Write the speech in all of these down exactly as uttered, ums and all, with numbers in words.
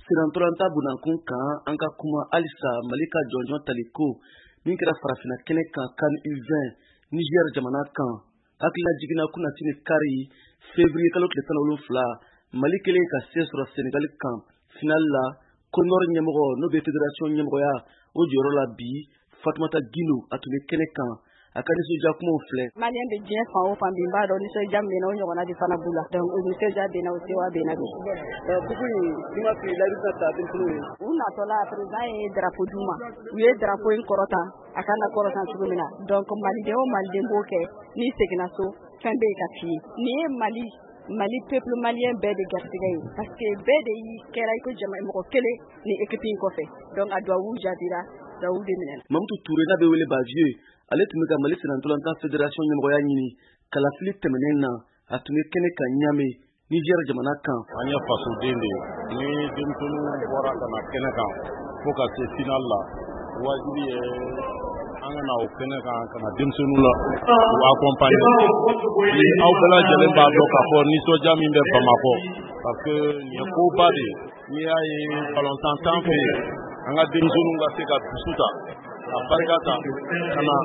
Sirantolanta Bunankun kan an ka kuma halisa Mali ka jɔnjɔn taliko min kɛra farafina kɛnɛ kan CAN U vingt Niger jamana kan hakilila jiginna kunasini kari février kalo tile tan ni wolonwula Mali kelen ka se sɔrɔ Senegal kan final la Konor ɲɛmɔgɔ n'o bɛ fédération ɲɛmɔgɔya o jɔyɔrɔ la bi Fatumata Gilo a tun bɛ kɛnɛ kan a ka nisɔndiya kumaw filɛ. Malien bɛ diɲɛ fan o fan bin b'a dɔn nisɔndiya min bɛ na o ɲɔgɔnna de fana b'u la donc o nisɔndiya bɛ na o sewa bɛ na de. Kuku in i ma fili la i bɛ ta denmisɛnninw ye. U natɔla président ye drapeau d'u ma u ye drapeau in kɔrɔta a kan ka kɔrɔtan cogo min na donc maliden o maliden b'o kɛ n'i seginna so fɛn bɛ yen ka f'i ye nin ye Mali Mali peuple malien bɛɛ de garisɛgɛ ye parce que bɛɛ de y'i kɛra i ko jama mɔgɔ kelen ni équipe in kɔfɛ donc a duwawu jaabira duwawu de minɛ. Mamutu Touré n'a bɛ wele Bavieux ale tun bɛ ka Mali Sirantolanta fédération ɲɛmɔgɔya ɲini kalafili tɛmɛnen na a tun bɛ kɛnɛ kan Niamey Niger jamana kan. An ye fasoden de ye ni denmisɛnninw bɔra ka na kɛnɛ kan fo ka se final la wajibi ye an ka na o kɛnɛ kan ka na denmisɛnninw la u accompagner ni aw bɛɛ lajɛlen b'a dɔn k'a fɔ nisɔndiya min bɛ Bamakɔ parce que nin ye koba de ye n'i y'a ye balontan t'an fɛ yen an ka denmisɛnninw ka se ka dusu ta ka barika ta ka na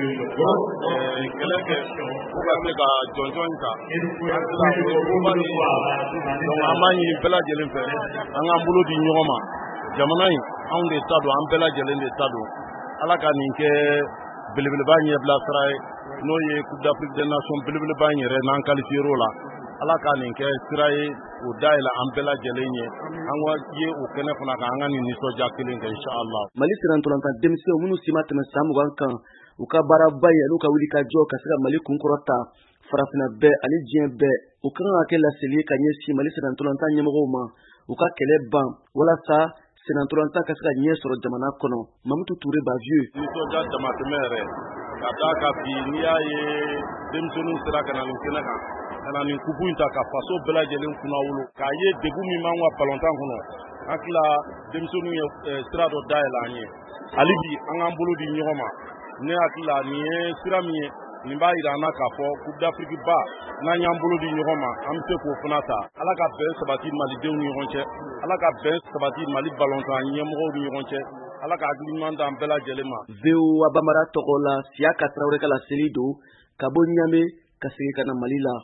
kɛlɛ kɛ fo ka se ka jɔnjɔn ta koba de ye donc an b'a ɲini bɛɛ lajɛlen fɛ an k'an bolo di ɲɔgɔn ma jamana in anw de ta don an bɛɛ lajɛlen de ta don Ala ka nin kɛ belebeleba ɲɛbila sira ye n'o ye Coupe d'Afrique des Nations belebeleba in yɛrɛ n'an qualifié o la Ala ka nin kɛ sira ye o dayɛlɛ an bɛɛ lajɛlen ye an ka ye o kɛnɛ fana kan an ka nin nisɔndiya kelen kɛ inshallah. Mali Sirantolanta denmisɛnw minnu si ma tɛmɛ san mugan kan u ka baaraba ye n'u ka wuli ka jɔ ka se ka Mali kunkɔrɔta farafina bɛɛ ani diɲɛ bɛɛ u kan ka kɛ laseli ye ka ɲɛsin Mali Sirantolanta ɲɛmɔgɔw ma u ka kɛlɛ ban walasa Sirantolanta ka se ka ɲɛ sɔrɔ jamana kɔnɔ. Mamutu Touré Bavieux. Nisɔndiya damatɛmɛ yɛrɛ ka d'a kan bi n'i y'a ye denmisɛnninw sera ka na nin kɛnɛ kan ka na nin kupu in ta ka faso bɛɛ lajɛlen kunna wolo k'a ye degun min b'an ka balontan kɔnɔ an tila denmisɛnninw ye sira dɔ dayɛlɛ an ye hali bi an k'an bolo di ɲɔgɔn ma ne hakili la nin ye sira min ye nin b'a jira an na k'a fɔ Coupe d'Afrique ba n'an y'an bolo di ɲɔgɔn ma an bɛ se k'o fana ta Ala ka bɛn sabati malidenw ni ɲɔgɔn cɛ Ala ka bɛn sabati Mali balontan ɲɛmɔgɔw ni ɲɔgɔn cɛ Ala ka hakili ɲuman d'an bɛɛ lajɛlen ma. V O A Bamara tɔgɔ la Siyaka Tarawele ka laseli don ka bɔ Niamey ka segin ka na Mali la.